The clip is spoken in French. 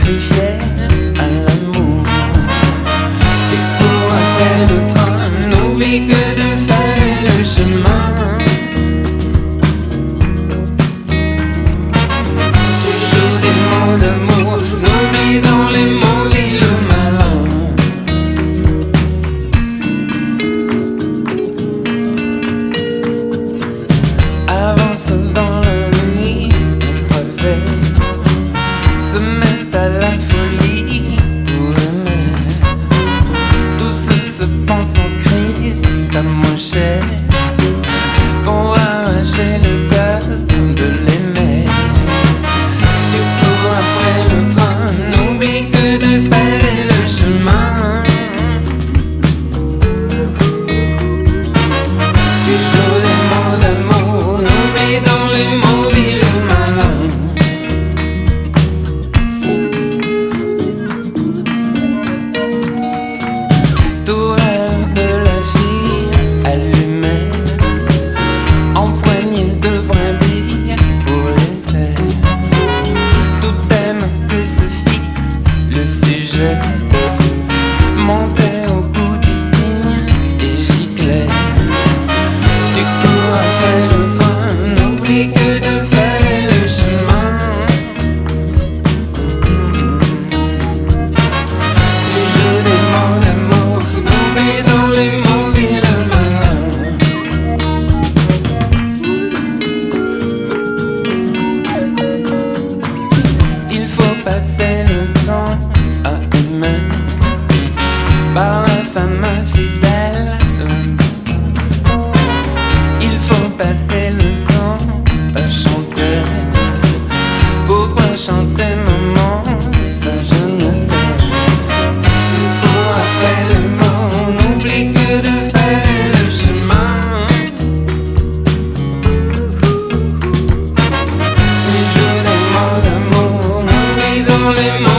sacrifiait à l'amour. Et cours après le train, n'oublie que de faire le chemin. Tu joues des mots d'amour, n'oublie dans les mots dit le malin. Avance dans la vie, imparfait, se mettent à la folie pour aimer. Tous se pensent en Christ à moins cher pour arracher le cœur de l'aimer. Tu cours après le train, n'oublie que de faire le chemin. Tu joues des mots d'amour, n'oublie dans les mots dit le malin. Tout rêve de la fille allumée, empoignée de brindilles pour l'été. Tout aime que se fixe le sujet, monter au cou du cygne et gicler. Tu cours après le train, n'oublie que de faire le chemin. Tu joues des mots d'amour, n'oublie dans les mots dit le malin. Il faut passer le temps à aimer par la femme infidèle. Il faut passer le temps à chanter. Pourquoi chanter, maman? Ça je ne sais. Cours après le mot, n'oublie que de faire le chemin. Tu joues des mots d'amour, n'oublie dans les mots